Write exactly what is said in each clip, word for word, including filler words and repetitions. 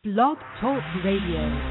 Blog Talk Radio.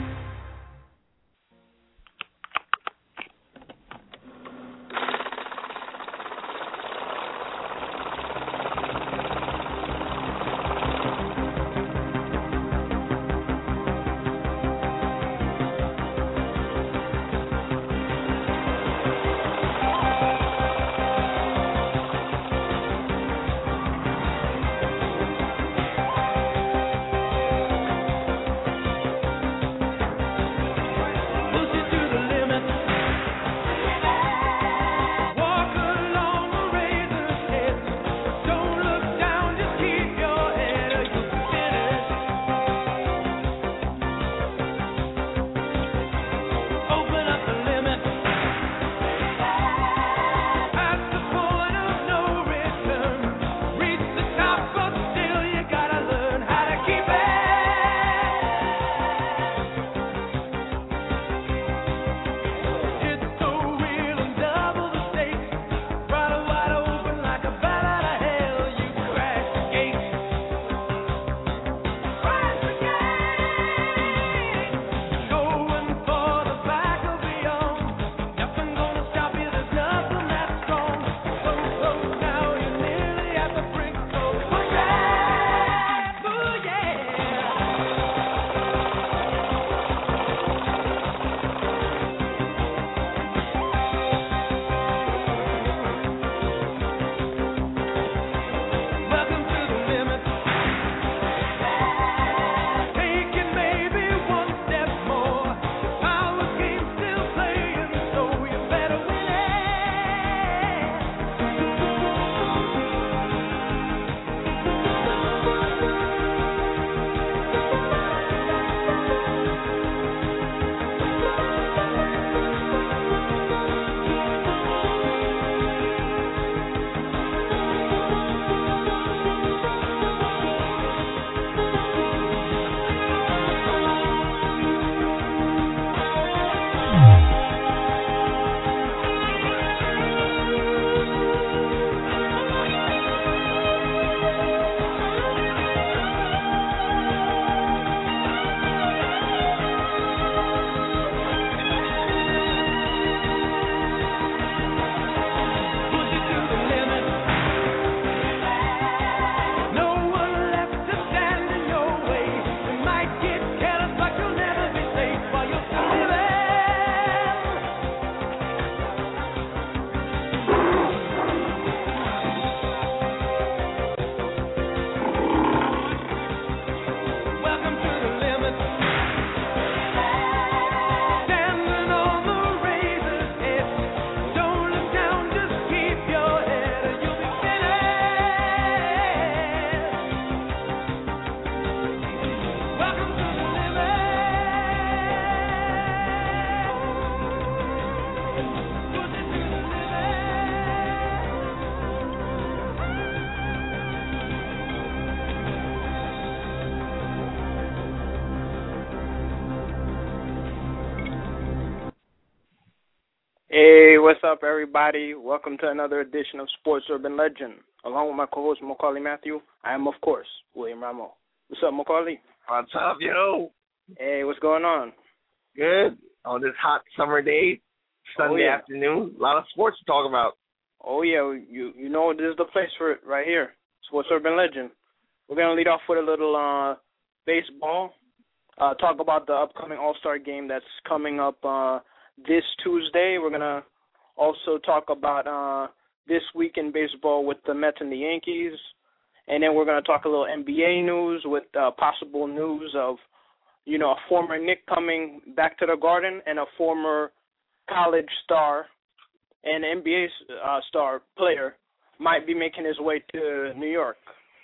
Hey, what's up, everybody? Welcome to another edition of Sports Urban Legend. Along with my co-host, Macaulay Matthew, I am, of course, William Ramo. What's up, Macaulay? What's up, yo? Hey, what's going on? Good. On this hot summer day, Sunday oh, yeah. afternoon, a lot of sports to talk about. Oh, yeah, you you know this is the place for it right here, Sports Urban Legend. We're going to lead off with a little uh, baseball, uh, talk about the upcoming All-Star game that's coming up uh this Tuesday. We're going to also talk about uh, this week in baseball with the Mets and the Yankees. And then we're going to talk a little N B A news with uh, possible news of, you know, a former Knick coming back to the Garden and a former college star and N B A uh, star player might be making his way to New York.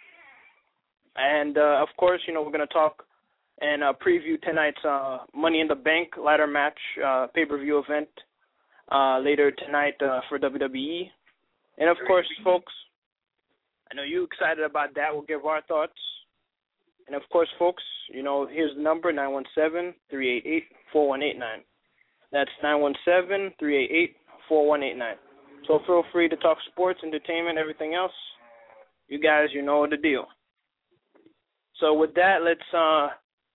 And, uh, of course, you know, we're going to talk and uh, preview tonight's uh, Money in the Bank ladder match uh, pay-per-view event uh, later tonight uh, for W W E. And, of course, folks, I know you're excited about that. We'll give our thoughts. And, of course, folks, you know, here's the number, nine one seven, three eight eight, four one eight nine. That's nine one seven, three eight eight, four one eight nine. So feel free to talk sports, entertainment, everything else. You guys, you know the deal. So with that, let's uh,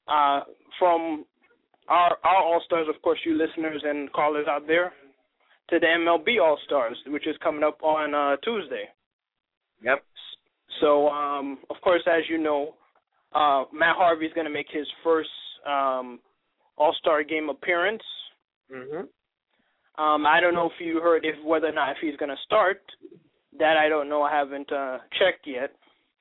uh, from our our All Stars, of course, you listeners and callers out there, to the M L B All Stars, which is coming up on uh, Tuesday. Yep. So, um, of course, as you know, uh, Matt Harvey is going to make his first um, All-Star game appearance. Mhm. Um, I don't know if you heard if whether or not if he's going to start. That I don't know. I haven't uh, checked yet.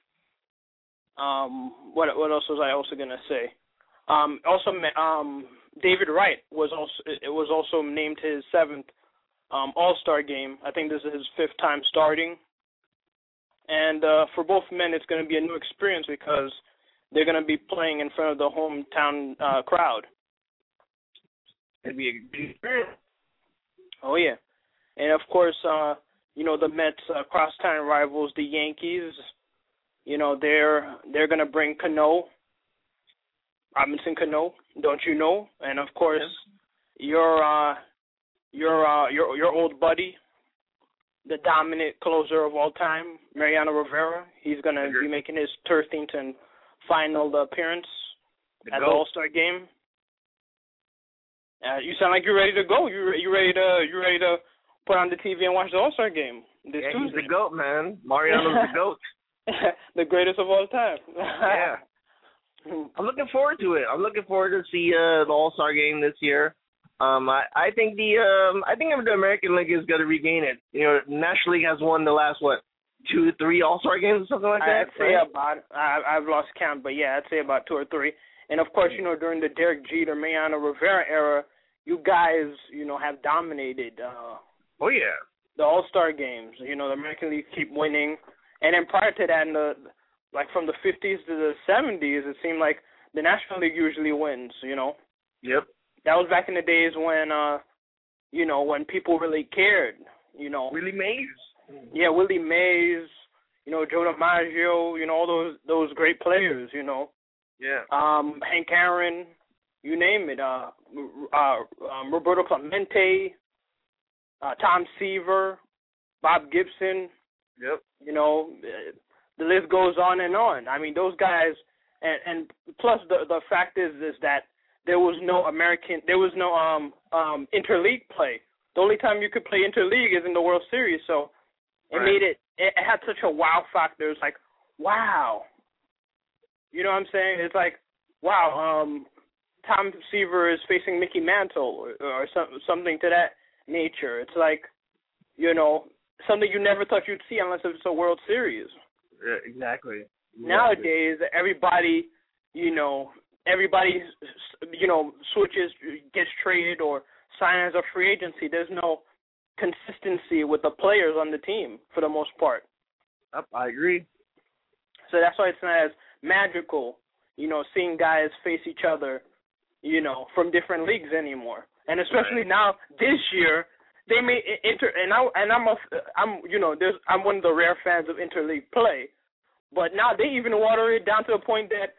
Um, what what else was I also going to say? Um, also, um, David Wright was also it was also named his seventh um, All-Star game. I think this is his fifth time starting. And uh, for both men, it's going to be a new experience because they're going to be playing in front of the hometown uh, crowd. It'd be a good experience. Oh, yeah. And, of course, uh, you know, the Mets uh, crosstown rivals, the Yankees, you know, they're they're going to bring Cano, Robinson Cano, don't you know? And, of course, your uh, your uh, your your old buddy, the dominant closer of all time, Mariano Rivera. He's going to be making his thirteenth and final appearance The at the GOAT. All-Star game. Uh, you sound like you're ready to go. You you ready to you ready to put on the T V and watch the All-Star game this Yeah, he's Tuesday? the GOAT, man. Mariano's the GOAT. The greatest of all time. Yeah. I'm looking forward to it. I'm looking forward to see uh, the All-Star game this year. Um, I, I think the um, I think the American League is going to regain it. You know, National League has won the last what two, three All-Star games or something like that. I'd say right? about I, I've lost count, but yeah, I'd say about two or three. And of course, you know, during the Derek Jeter, Mariano Rivera era, you guys, you know, have dominated uh, Oh yeah. the All-Star games. You know, the American League keep winning, and then prior to that, in the like from the fifties to the seventies, it seemed like the National League usually wins. You know. Yep. That was back in the days when, uh, you know, when people really cared, you know. Willie Mays. Yeah, Willie Mays, you know, Joe DiMaggio, you know, all those those great players, you know. Yeah. Um, Hank Aaron, you name it. Uh, uh, um, Roberto Clemente, uh, Tom Seaver, Bob Gibson. Yep. You know, the list goes on and on. I mean, those guys, and, and plus the the fact is is that there was no American, there was no um um interleague play. The only time you could play interleague is in the World Series, so it Right. made it, it had such a wow factor. It's like, wow. You know what I'm saying? It's like, wow, um, Tom Seaver is facing Mickey Mantle or, or some, something to that nature. It's like, you know, something you never thought you'd see unless it's a World Series. Yeah, exactly. exactly. Nowadays, everybody, you know, everybody, you know, switches, gets traded or signs a free agency. There's no consistency with the players on the team for the most part. Yep, I agree. So that's why it's not as magical, you know, seeing guys face each other, you know, from different leagues anymore. And especially Right. now, this year, they may inter and I and I'm a I'm you know there's I'm one of the rare fans of interleague play, but now they even water it down to the point that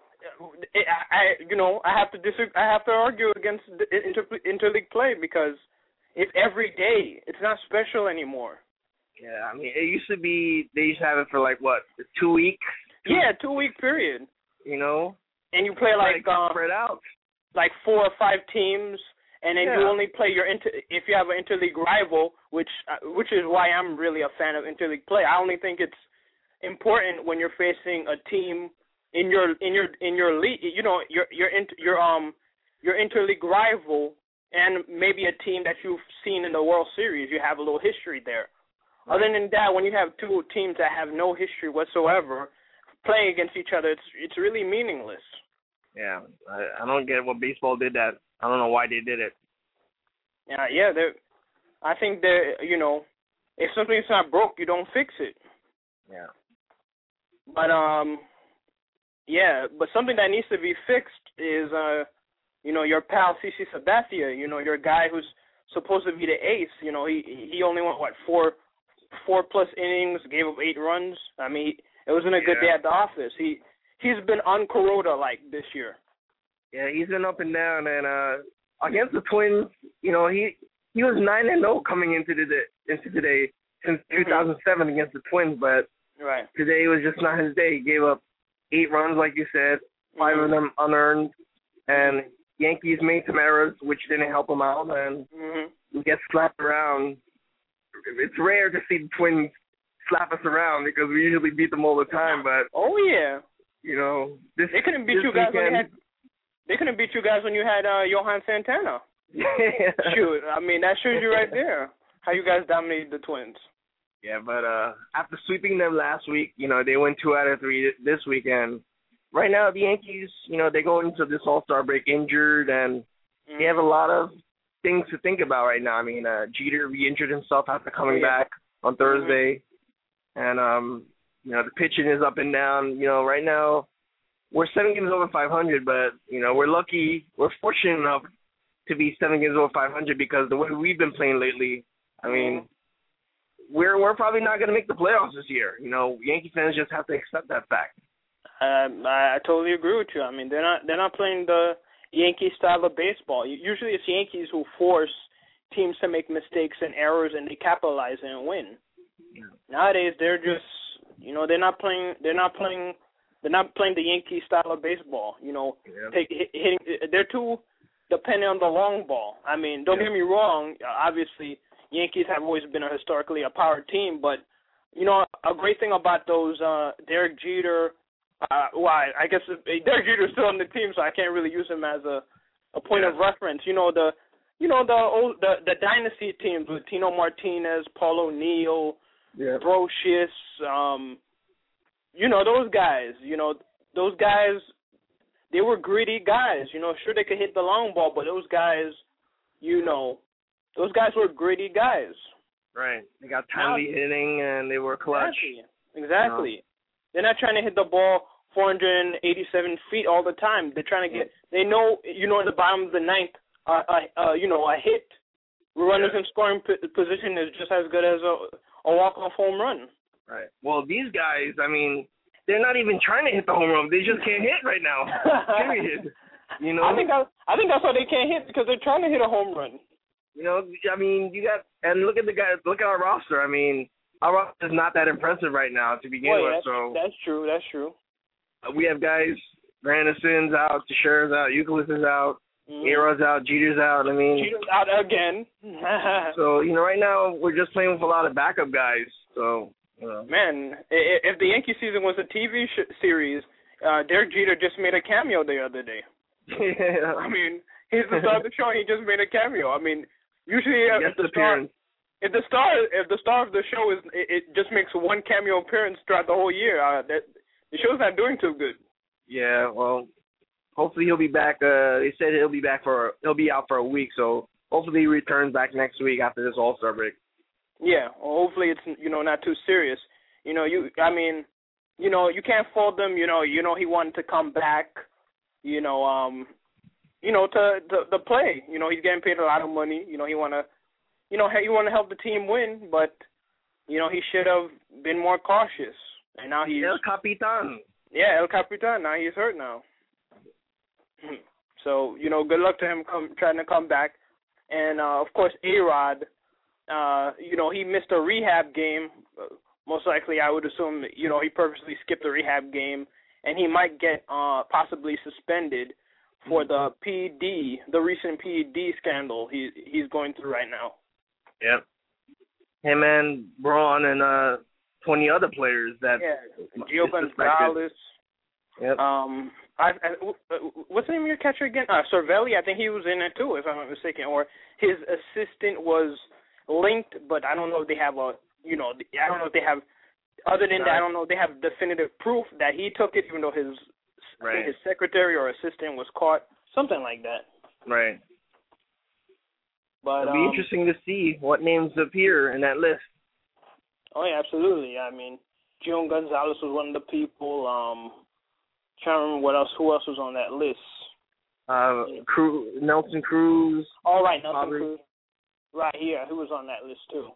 it, I, I you know I have to disagree, I have to argue against the inter, interleague play because it's every day. It's not special anymore. Yeah, I mean, it used to be, they used to have it for like, what, two weeks? Yeah, two week period. You know? And you play like, like um, spread out. like four or five teams, and then Yeah. you only play your inter if you have an interleague rival, which uh, which is why I'm really a fan of interleague play. I only think it's important when you're facing a team in your in your in your league, you know, your your inter, your um your interleague rival, and maybe a team that you've seen in the World Series. You have a little history there. Right. Other than that, when you have two teams that have no history whatsoever playing against each other, it's it's really meaningless. Yeah, I, I don't get what baseball did that. I don't know why they did it. Yeah, yeah. They're, I think that you know, if something's not broke, you don't fix it. Yeah. But um, yeah. But something that needs to be fixed is uh, you know, your pal CeCe Sabathia. You know, your guy who's supposed to be the ace. You know, he he only went what four four plus innings, gave up eight runs. I mean, it wasn't a good Yeah. day at the office. He he's been un-Corota like this year. Yeah, he's been up and down, and uh, against the Twins, you know, he he was nine and zero coming into the into today since two thousand seven against the Twins, but Right. today was just not his day. He gave up eight runs, like you said, five Mhm. of them unearned. and Yankees made some errors which didn't help them out, and Mm-hmm. we get slapped around. It's rare to see the Twins slap us around because we usually beat them all the time, but Oh yeah, you know, this they couldn't beat this you guys when you weekend, had. They couldn't beat you guys when you had uh, Johan Santana. Shoot, I mean that shows you right there how you guys dominated the Twins. Yeah, but uh, after sweeping them last week, you know, they went two out of three this weekend. Right now, the Yankees, you know, they go into this All-Star break injured, and Mm-hmm. they have a lot of things to think about right now. I mean, uh, Jeter re-injured himself after coming Yeah. back on Thursday, and um, you know, the pitching is up and down. You know, right now we're seven games over five hundred, but you know, we're lucky, we're fortunate enough to be seven games over five hundred because the way we've been playing lately, I mean, we're we're probably not going to make the playoffs this year. You know, Yankee fans just have to accept that fact. Um, I, I totally agree with you. I mean, they're not they're not playing the Yankee style of baseball. Usually, it's Yankees who force teams to make mistakes and errors, and they capitalize and win. Yeah. Nowadays, they're just you know they're not playing they're not playing they're not playing the Yankee style of baseball. You know, Yeah. take hit, hitting they're too dependent on the long ball. I mean, don't Yeah. get me wrong. Obviously, Yankees have always been a historically a power team, but you know a great thing about those uh, Derek Jeter. Uh, well, I, I guess if, Derek Jeter's still on the team, so I can't really use him as a, a point Yeah. of reference. You know the, you know the old the, the dynasty teams with Tino Martinez, Paul O'Neill, Yeah. Brocious, um, you know those guys. You know those guys. They were gritty guys. You know, sure they could hit the long ball, but those guys, you know, those guys were gritty guys. Right. They got timely hitting, and they were clutch. Exactly. Exactly. They're not trying to hit the ball four hundred eighty-seven feet all the time. They're trying to get. They know, you know, at the bottom of the ninth, uh, uh, uh you know, a hit, runners Yeah. in scoring p- position is just as good as a, a walk-off home run. Right. Well, these guys, I mean, they're not even trying to hit the home run. They just can't hit right now. Period. You know. I think that, I think that's why they can't hit because they're trying to hit a home run. You know. I mean, you got and look at the guys. Look at our roster. I mean, our roster is not that impressive right now to begin Well, yeah, with. that's, So that's true. That's true. uh, we have guys. Granderson's out. Teixeira's out. Euclid is out. Mm. Era's out. Jeter's out. I mean. Cheetah's out again. So you know, right now we're just playing with a lot of backup guys. So. You know. Man, i- if the Yankee season was a T V sh- series, uh, Derek Jeter just made a cameo the other day. Yeah. I mean, he's the star of the show. He just made a cameo. I mean, usually uh, if Guest the star, appearance. if the star, if the star of the show is, it, it just makes one cameo appearance throughout the whole year. Uh, that the show's not doing too good. Yeah, well, hopefully he'll be back. Uh, they said he'll be back for he'll be out for a week, so hopefully he returns back next week after this All-Star break. Yeah, well, hopefully it's you know not too serious. You know, you I mean, you know, you can't fault them. You know, you know he wanted to come back. You know, um, you know to to, to play. You know, he's getting paid a lot of money. You know, he wanna, you know, he want to help the team win, but you know he should have been more cautious. And now he's El Capitan. Yeah, El Capitan. Now he's hurt now. So, you know, good luck to him come, trying to come back. And, uh, of course, A-Rod, uh, you know, he missed a rehab game. Uh, most likely, I would assume, you know, he purposely skipped the rehab game. And he might get uh, possibly suspended for the P E D, the recent P E D scandal he, he's going through right now. Yep. Him and Braun and uh, twenty other players that Yeah, Gio is Gonzalez. Yep. Um, I, I, what's the name of your catcher again? Uh, Cervelli. I think he was in it too, if I'm not mistaken. Or his assistant was linked, but I don't know if they have a, you know, I don't know if they have. Other than that, I don't know if they have definitive proof that he took it, even though his Right. I think his secretary or assistant was caught, something like that. Right. But It'll be um, interesting to see what names appear in that list. Oh yeah, absolutely. I mean, Gio Gonzalez was one of the people. Um, trying to remember what else. Who else was on that list? Uh, Cruz, Nelson Cruz. All right, Nelson Probably. Cruz. Right here, who was on that list too?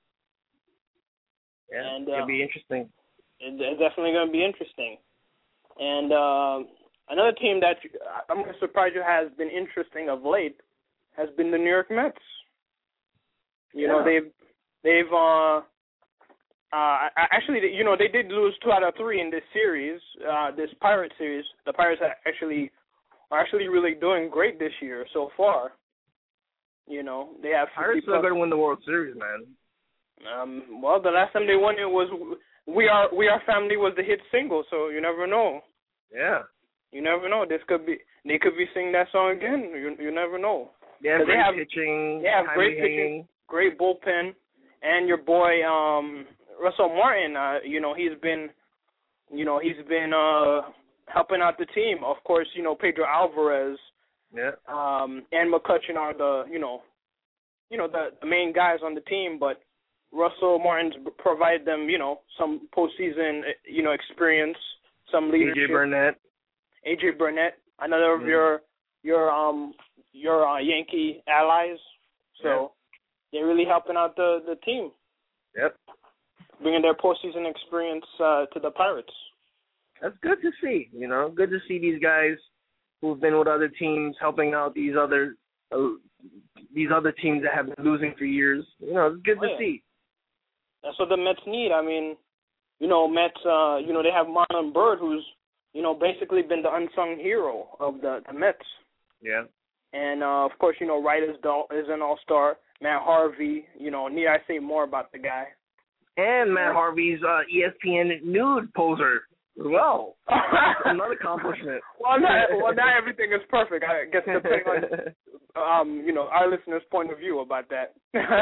Yeah, And, it'll uh, be interesting. It, it's definitely going to be interesting. And uh, another team that you, I'm surprised you has been interesting of late has been the New York Mets. You Yeah. know, they've they've uh, uh, actually, you know, they did lose two out of three in this series, uh, this Pirate series. The Pirates actually are actually really doing great this year so far. You know, they have. Pirates still going to win the World Series, man. Um, well, the last time they won it was "We Are We Are Family" was the hit single, so you never know. Yeah. You never know. This could be. They could be singing that song again. You you never know. They have great they have, pitching. They have great hanging. pitching, great bullpen, and your boy um, Russell Martin. Uh, you know he's been, you know he's been uh, helping out the team. Of course, you know Pedro Alvarez. Yeah. Um, and McCutcheon are the, you know, you know the, the main guys on the team, but Russell Martin's provided them, you know, some postseason, you know, experience, some leadership. A J Burnett. A J Burnett, another mm. of your your um your uh, Yankee allies. So yeah. they're really helping out the, the team. Yep. Bringing their postseason experience uh, to the Pirates. That's good to see. You know, good to see these guys who've been with other teams, helping out these other uh, these other teams that have been losing for years. You know, it's good oh, to yeah. see. That's what the Mets need. I mean, you know, Mets. Uh, you know, they have Marlon Byrd, who's you know basically been the unsung hero of the, the Mets. Yeah. And uh, of course, you know, Wright is, the, is an all-star. Matt Harvey. You know, need I say more about the guy? And Matt Harvey's uh, E S P N nude poser. Well, another accomplishment. well, not, well, not everything is perfect. I guess depending on, um, you know, our listeners' point of view about that.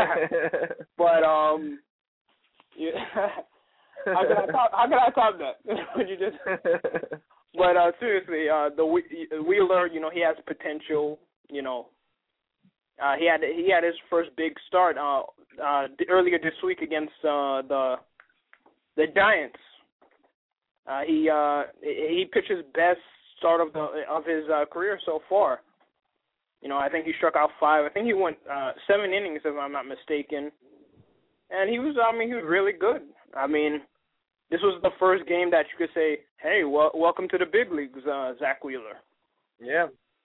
but um, yeah, how can I top? How can I top that? you just. But uh, seriously, uh, the Wheeler, you know, he has potential. You know, uh, he had he had his first big start uh, uh, earlier this week against uh, the the Giants. Uh, he uh, he pitched his best start of the of his uh, career so far. You know, I think he struck out five. I think he went uh, seven innings, if I'm not mistaken. And he was, I mean, he was really good. I mean, this was the first game that you could say, "Hey, well, welcome to the big leagues, uh, Zach Wheeler." Yeah.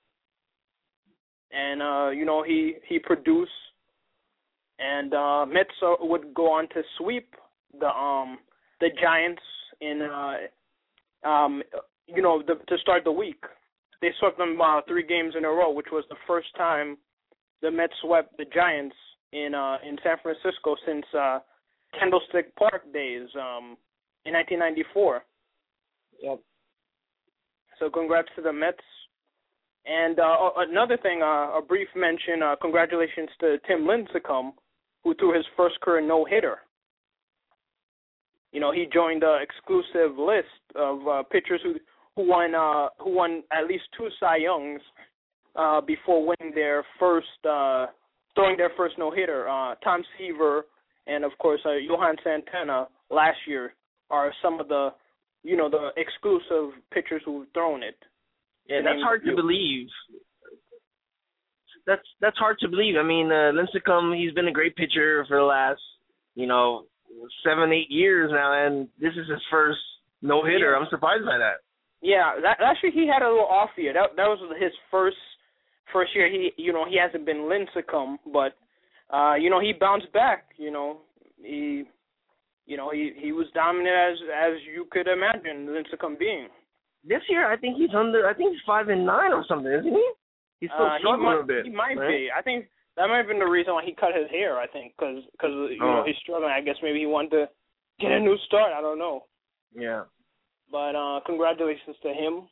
And uh, you know, he he produced, and uh, Mets uh, would go on to sweep the um the Giants. In uh, um, you know, the, to start the week, they swept them uh, three games in a row, which was the first time the Mets swept the Giants in uh, in San Francisco since uh, Candlestick Park days um, in nineteen ninety-four. Yep. So congrats to the Mets. And uh, another thing, uh, a brief mention, uh, congratulations to Tim Lincecum, who threw his first career no-hitter. You know, he joined the exclusive list of uh, pitchers who who won uh, who won at least two Cy Youngs uh, before winning their first uh, throwing their first no hitter. Uh, Tom Seaver and of course uh, Johan Santana last year are some of the you know the exclusive pitchers who've thrown it. Yeah, that's hard to believe. That's that's hard to believe. I mean, uh, Lincecum, he's been a great pitcher for the last you know. seven, eight years now, and this is his first no-hitter. Yeah. I'm surprised by that. Yeah, that, actually he had a little off year. That that was his first first year. He you know he hasn't been Lincecum, but uh, you know he bounced back. You know he you know he, he was dominant as as you could imagine Lincecum being. This year, I think he's under. I think he's five and nine or something, isn't he? He's still uh, struggling he might, a bit. He might right? be. I think. That might have been the reason why he cut his hair, I think, because cause, you oh. know, he's struggling. I guess maybe he wanted to get a new start. I don't know. Yeah. But uh, congratulations to him.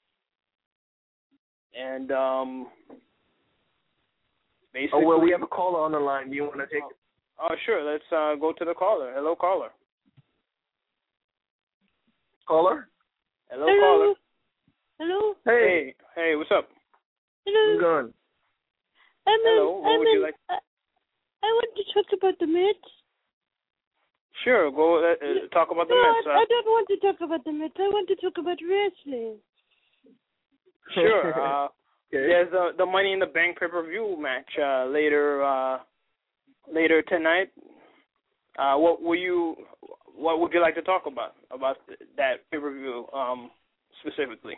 And um, basically... Oh, well, we have a caller on the line. Do you want to take it? Oh, sure. Let's uh, go to the caller. Hello, caller. Caller? Hello, Hello. caller. Hello. Hey. Hey, what's up? Hello. How's it going? I'm Hello, in, what I'm would you in, like? I, I want to talk about the Mets. Sure, go uh, uh, talk about the no, Mets. I, Uh, I don't want to talk about the Mets. I want to talk about wrestling. Sure. Uh, okay. There's the the Money in the Bank pay-per-view match uh, later uh, later tonight. Uh, what will you what would you like to talk about about that pay-per-view um, specifically?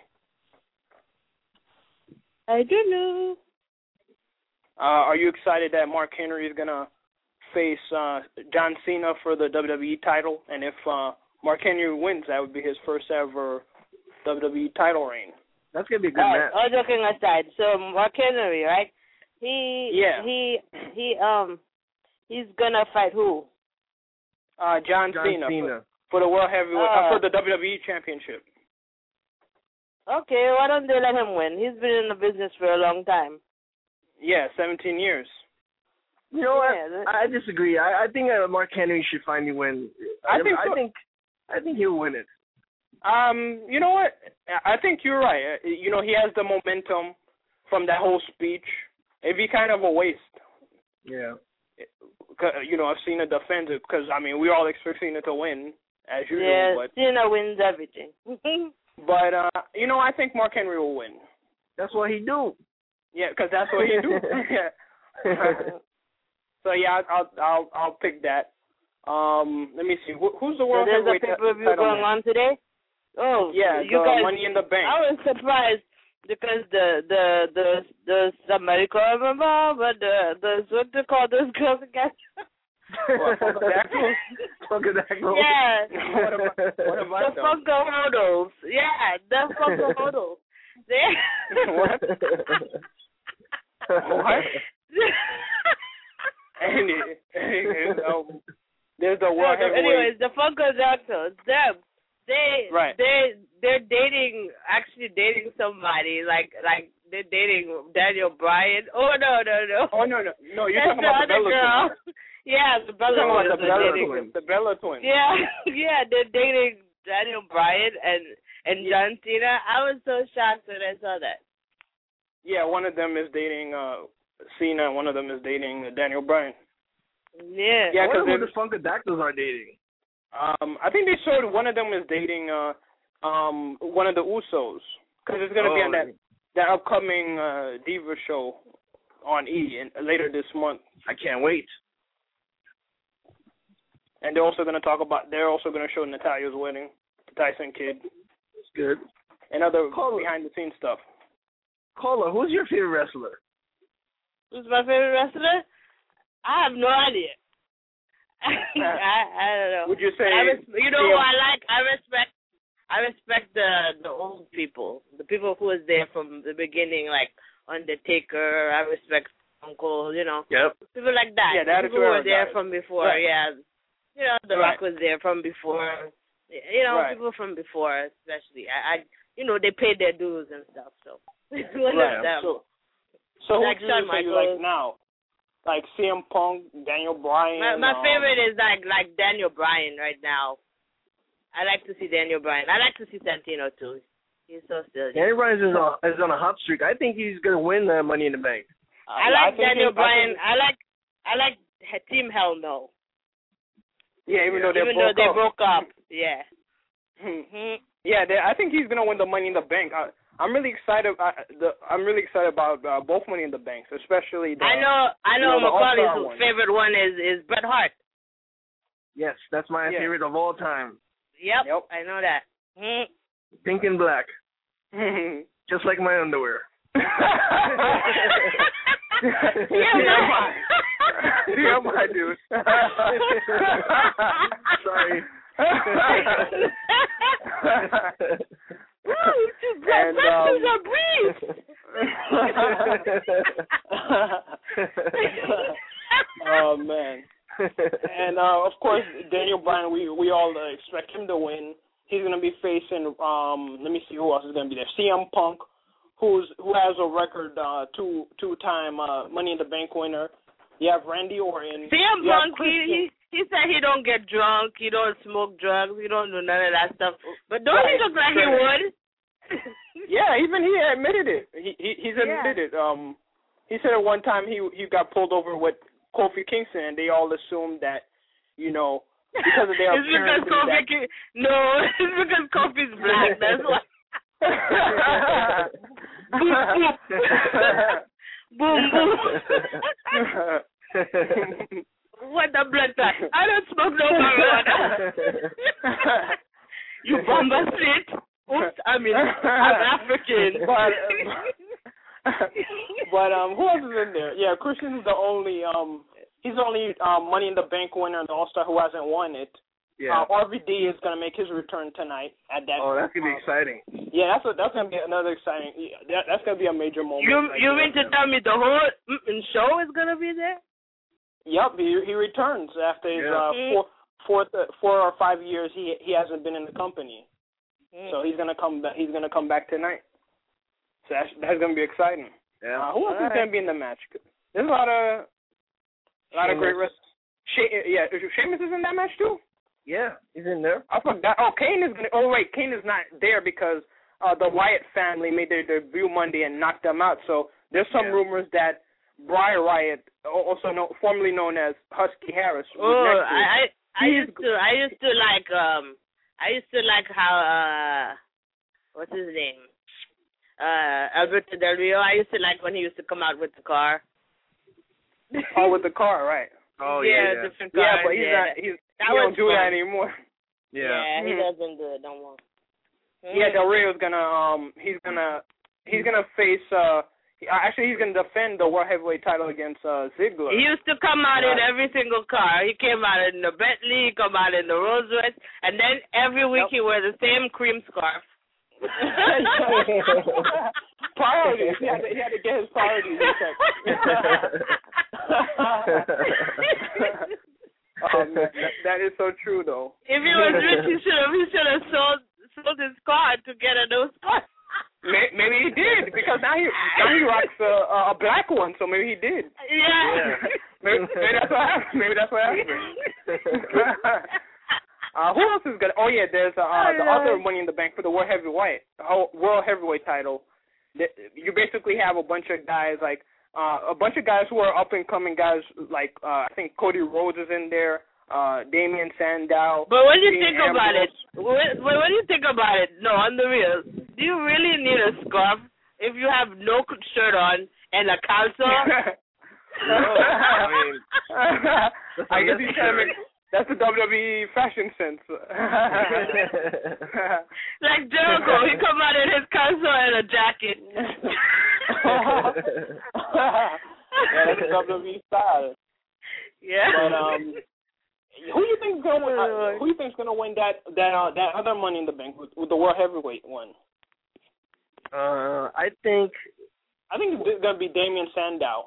I don't know. Uh, are you excited that Mark Henry is gonna face uh, John Cena for the W W E title? And if uh, Mark Henry wins, that would be his first ever W W E title reign. That's gonna be a good all match. right, all joking aside, so Mark Henry, right? He Yeah. he he um he's gonna fight who? Uh, John, John Cena, Cena. For, for the World Heavyweight, Uh, uh, for the W W E Championship. Okay, why don't they let him win? He's been in the business for a long time. Yeah, seventeen years. You know what? Yeah, that- I, I disagree. I, I think uh, Mark Henry should finally win. I think so. I think I think he'll win it. Um, you know what? I think you're right. Uh, You know, he has the momentum from that whole speech. It'd be kind of a waste. Yeah. 'Cause, You know, I've seen it defend it because, I mean, we all expect Cena to win, as usual. yeah, But, Cena wins everything. but uh, you know, I think Mark Henry will win. That's what he do. Yeah, because that's what he do. Yeah. So, yeah, I'll, I'll, I'll pick that. Um, let me see. Who, who's the So World there's a Heavyweight pay-per-view title going man? on today? Oh, Yeah, you the guys, Money in the Bank. I was surprised because the the the the America remember, but the the what they call those girls again? What, Funkadactyls? Funkadactyls. Yeah. What about, what about The them? Funko Hodels. Yeah, the Funko Hodels. They What? What? And, it, and um, there's the World No, Heavyweight. anyways, the Funko Doctors, them, they, Right. they, they're dating, actually dating somebody, like, like they're dating Daniel Bryan. Oh no, no, no. Oh no, no, no! You're That's talking about the other Bella girl. twins. Yeah, the Bella You're talking twins. about the are Bella dating- twins. The Bella twins. Yeah, yeah, they're dating Daniel Bryan and and John Cena. I was so shocked when I saw that. Yeah, one of them is dating uh, Cena, and one of them is dating uh, Daniel Bryan. Yeah. Yeah, I wonder because who the Funkadactyls are dating. um, I think they showed one of them is dating uh, um, one of the Usos, because it's gonna be Oh, on that that upcoming uh, Diva show on E in, later this month. I can't wait. And they're also gonna talk about. They're also gonna show Natalia's wedding, the Tyson kid, It's good. and other Call it. behind the scenes stuff. Carla, who's your favorite wrestler? Who's my favorite wrestler? I have no idea. I I don't know. Would you say? I res- you know C M who I like? I respect. I respect the the old people, the people who was there from the beginning, like Undertaker. I respect Uncle. You know, Yep. people like that. Yeah, that is people who were where there guys. from before. Right. Yeah, you know, The Right. Rock was there from before. You know, Right. people from before, especially. I, I, you know, they paid their dues and stuff. So one Right. of them. So, so who Like do you Shawn say you Michaels. like now? Like C M Punk, Daniel Bryan. My, my um, favorite is like like Daniel Bryan right now. I like to see Daniel Bryan. I like to see Santino too. He's so silly. Danny Bryan is on, is on a hot streak. I think he's gonna win the Money in the Bank. uh, I yeah, like think Daniel he- Bryan. think- I like I like He- Team Hell No. yeah, even Yeah. though they Even broke though they up. broke up. Yeah. Hmm. hmm Yeah, they, I think he's gonna win the Money in the Bank. I, I'm really excited. I, the, I'm really excited about uh, both Money in the Banks, especially the. I know I you know, know, the Macaulay's All-Star one. favorite one is is Bret Hart. Yes, that's my Yeah. favorite of all time. Yep. Yep. I know that. Mm. Pink and black, just like my underwear. Yeah, my. Yeah, my dude. Sorry. Woo, you got And, um, a breeze. Oh man. And uh, of course, Daniel Bryan, we we all uh, expect him to win. He's gonna be facing. Um, let me see who else is gonna be there. C M Punk, who's who has a record uh, two two time uh, Money in the Bank winner. You have Randy Orton. C M You have Punk, he, he he said he don't get drunk, he don't smoke drugs, he don't do none of that stuff. But don't Right. he look like he Right. would? Yeah, even he admitted it. He, he he's admitted it. Um, he said at one time he he got pulled over with Kofi Kingston, and they all assumed that, you know, because of their It's because appearances Kofi that- Ki- no, it's because Kofi's black, that's why. Boom, boom. Boom, boom. What the blood clot? I don't smoke no marijuana. You bomba slit. Oops, I mean, I'm African. But, but um, who else is in there? Yeah, Christian's the only um, he's the only um Money in the Bank winner in the All Star who hasn't won it. Yeah. Uh, R V D is gonna make his return tonight at that. Oh, that's gonna be uh, exciting. Yeah, that's a, that's gonna be another exciting. Yeah, that, that's gonna be a major moment. You right you there. mean to tell me the whole mm, show is gonna be there? Yep, he he returns after his Yeah. uh, four, four, uh, four or five years. He he hasn't been in the company, so he's gonna come back. He's gonna come back tonight. So that's that's gonna be exciting. Yeah. Uh, who else All is right. gonna be in the match? There's a lot of a lot of great Sheamus. wrestlers. She- yeah, Sheamus is in that match too. Yeah, he's in there. I forgot. Oh, Kane is gonna. Oh wait, Kane is not there because uh, the Wyatt family made their debut Monday and knocked them out. So there's some Yeah. rumors that Bray Wyatt, also know, formerly known as Husky Harris, was Oh, next to I I, I He's- used to I used to like um I used to like how uh what's his name uh Alberto Del Rio. I used to like when he used to come out with the car. Oh, with the car, right? Oh yeah, yeah, yeah. different cars. Yeah, but he's yeah, not. that- He's, that he don't was do fun. that anymore. Yeah. Yeah, he Mhm. doesn't do it no more. Yeah, Del Rio's gonna um he's gonna he's gonna face uh he- actually he's gonna defend the world heavyweight title against uh Ziggler. He used to come out in Right. every single car. He came out in the Bentley, he come out in the Rolls Royce, and then every week Yep. he wear the same cream scarf. Priorities. He had, to, he had to get his priorities in check. Oh man, that, that is so true though. If he was rich, he should have he should have sold sold his car to get a new scarf. May- Maybe he did because now he now he rocks a, a black one, so maybe he did. Yeah. Maybe, maybe that's what happened. Maybe that's what happened. uh, who else is gonna? Oh yeah, there's uh, uh, the other Money in the Bank for the world heavyweight oh, world heavyweight title. That- You basically have a bunch of guys like uh, a bunch of guys who are up and coming guys like uh, I think Cody Rhodes is in there, uh, Damian Sandow. But when you Dean think about it, Ambrose. when, when you think about it, no, on the real, do you really need a scarf if you have no shirt on and a calzo? No, I mean, I guess he's trying to make that's the W W E fashion sense. Like Jericho, he come out in his calzo and a jacket. Yeah, that's the W W E style. Yeah. But um, who you think's gonna win, uh, who you think's gonna win that that uh, that other Money in the Bank with, with the world heavyweight one? uh, I think. I think it's gonna be Damian Sandow.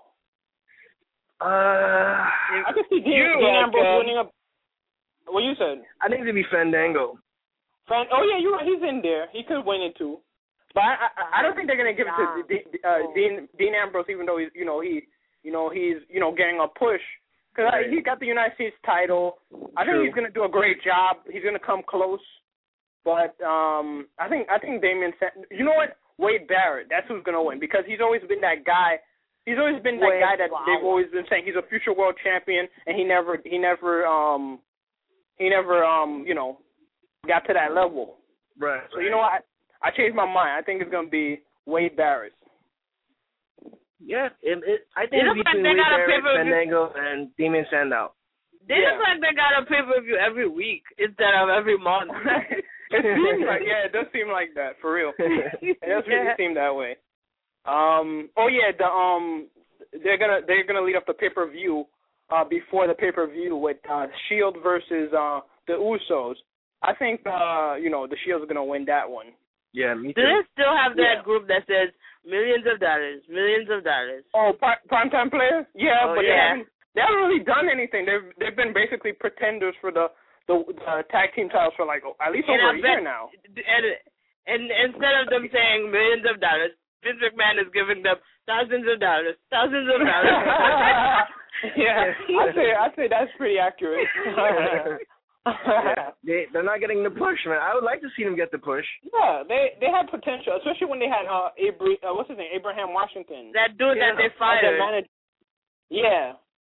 Uh, I could see Dean, you, Dean Ambrose um, winning a. What you said? I think it'd be Fandango. Fran- oh yeah, you're right. He's in there. He could win it too. But I, I, I don't think they're gonna give it to D, D, uh, Dean Dean Ambrose, even though he's you know he you know he's you know getting a push because Right. he got the United States title. I think True. he's gonna do a great job. He's gonna come close. But um, I think I think Damian. San- you know what? Wade Barrett. That's who's gonna win because he's always been that guy. He's always been that Wade, guy that wow. they've always been saying he's a future world champion, and he never he never um he never um you know got to that level. Right. So you know what? I, I changed my mind. I think it's gonna be Wade Barrett. Yeah, it, it, I think It it's looks like between they Wade got a Barrett, pay-per-view. Fandango, and Demon Sandow. They Yeah. look like they got a pay-per-view every week instead of every month. It seems like yeah, it does seem like that for real. It does really Yeah. seem that way. Um. Oh yeah. The um. They're gonna they're gonna lead up the pay per view. Uh. Before the pay per view with uh, Shield versus uh the Usos. I think uh you know the Shield's gonna win that one. Yeah, me Do too. they still have that Yeah. group that says millions of dollars, millions of dollars? Oh, pri- primetime players? Yeah, Oh, but yeah. they haven't they haven't really done anything. They've they've been basically pretenders for the the, the tag team titles for like at least And over I a year bet- now. And, and instead of them saying millions of dollars, Vince McMahon is giving them thousands of dollars, thousands of dollars. Yeah, I say I say that's pretty accurate. Yeah, they they're not getting the push, man. I would like to see them get the push. Yeah, they they had potential, especially when they had uh, Abra- uh what's his name, Abraham Washington. That dude Yeah. that they as their fired. manager. Yeah,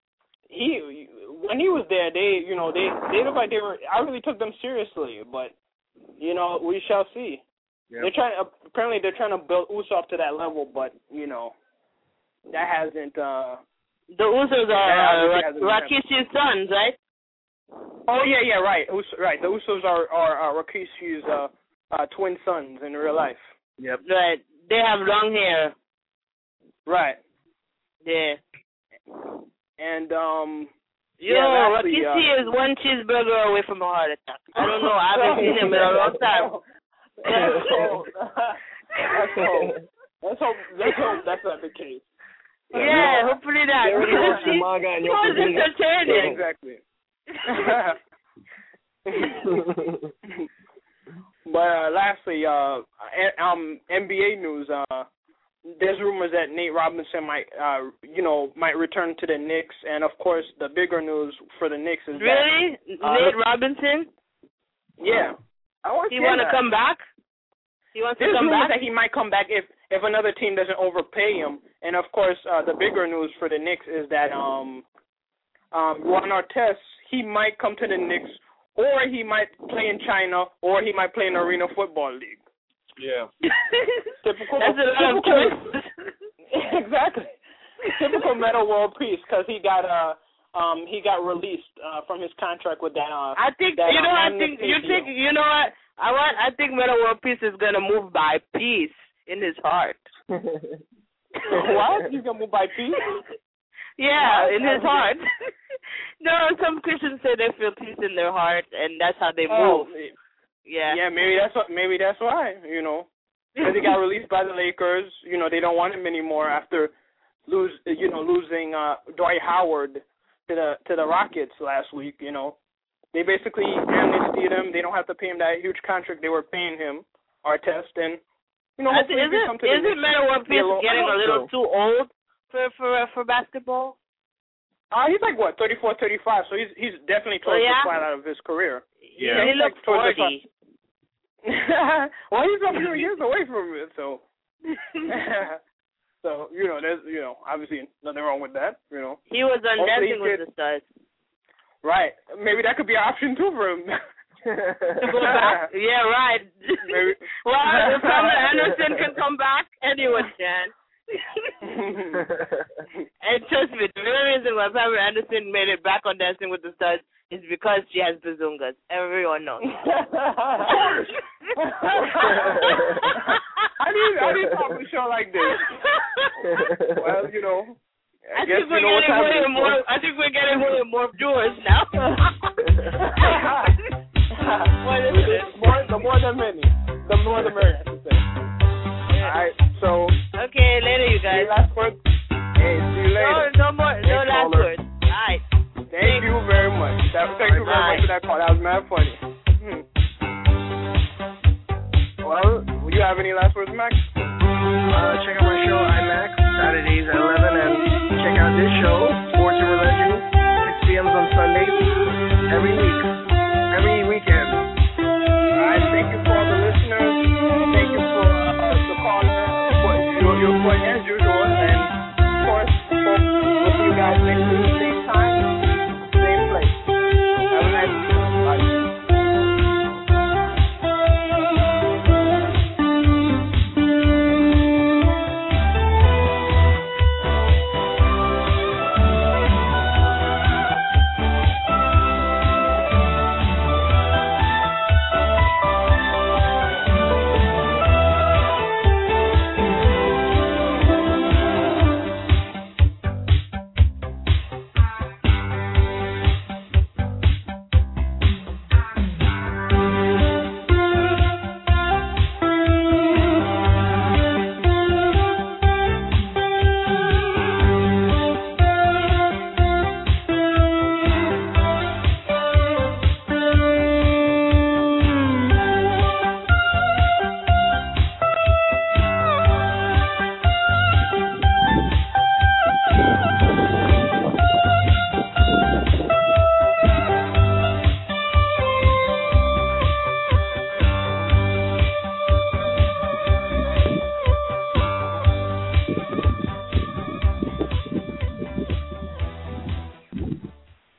he when he was there, they you know they they looked like they were. I really took them seriously, but you know we shall see. Yeah. They're trying apparently they're trying to build Uso up to that level, but you know that hasn't. uh The Usos are Yeah, uh, obviously Ra- hasn't been Rakishi's sons, right? Oh yeah, yeah, right, Us- right. The Usos are are, are Rikishi's uh, uh, twin sons in real life. Yep. Right. They have long hair. Right. Yeah. And um, Yo, yeah, lastly, Rikishi uh, is one cheeseburger away from a heart attack. I don't know. I haven't seen him in a long time. Let's hope. Let's hope. Let's hope. Let's hope that's not the case. Yeah, no. hopefully not. There we go, Because he manga and he was Yokozuna. entertaining. Exactly. But uh, lastly, uh, um, N B A news. Uh, there's rumors that Nate Robinson might, uh, you know, might return to the Knicks, and of course, the bigger news for the Knicks is Really? that uh, Nate Robinson? yeah, I want He want to that. come back? He wants There's to come rumors back? that he might come back if if another team doesn't overpay him, and of course, uh, the bigger news for the Knicks is that um, um, Ron Artest, he might come to the Knicks, or he might play in China, or he might play in the Arena Football League. Yeah. Typical. That's a lot of typical, choices. Exactly. Typical Meta World Peace, because he got uh um he got released uh, from his contract with that. Uh, I think that, you know. uh, I think amnesty you deal. think you know what I want. I think Meta World Peace is gonna move by peace in his heart. What? He's gonna move by peace? Yeah, What? in his heart. No, some Christians say they feel peace in their heart, and that's how they Oh, move. Yeah. yeah. Maybe that's what. Maybe that's why. You know, because he got released by the Lakers. You know, they don't want him anymore after lose. You know, losing uh, Dwight Howard to the to the Rockets last week. You know, they basically amnestied him. They don't have to pay him that huge contract they were paying him, Artest, and you know, I hopefully think- he isn't can come to the isn't Knicks. Meta World Be a Peace little- getting I a hope little so. too old for for uh, for basketball? Uh, he's like what, thirty-four, thirty-five. So he's he's definitely Oh, towards yeah? the twilight of his career. Yeah. He he's looks like towards the forty. well, he's a few years away from it, so so you know, there's you know, obviously nothing wrong with that, you know. He was on Hopefully Dancing he with could- the Stars. Right. Maybe that could be an option too for him. To go back? Yeah, right. Maybe. Well, if Pamela Anderson can come back, anyone can. And trust me, the real reason why Pamela Anderson made it back on Dancing with the Stars is because she has bazungas. Everyone knows. How do you how do you talk on a show like this? Well, you know, I, I guess think we're you know what getting time more it and is, more. folks. I think we're getting more and more viewers now. What is it? More, the more the many. The more the merrier, I should say. Alright, so Okay, later, you guys. any last words? Hey, see you later. No, no more, no Thanks, last caller. words. All right. Thank you very much. That, thank you very Bye. much for that call. That was mad funny. Hmm. Well, do you have any last words, Max? Uh, check out my show, IMAX, Saturdays at eleven, and check out this show, Sports and Religion, six p.m. on Sundays, every week, every weekend. All right, thank you for all the listeners. Thank you for uh, the call, for your, your, for Andrew.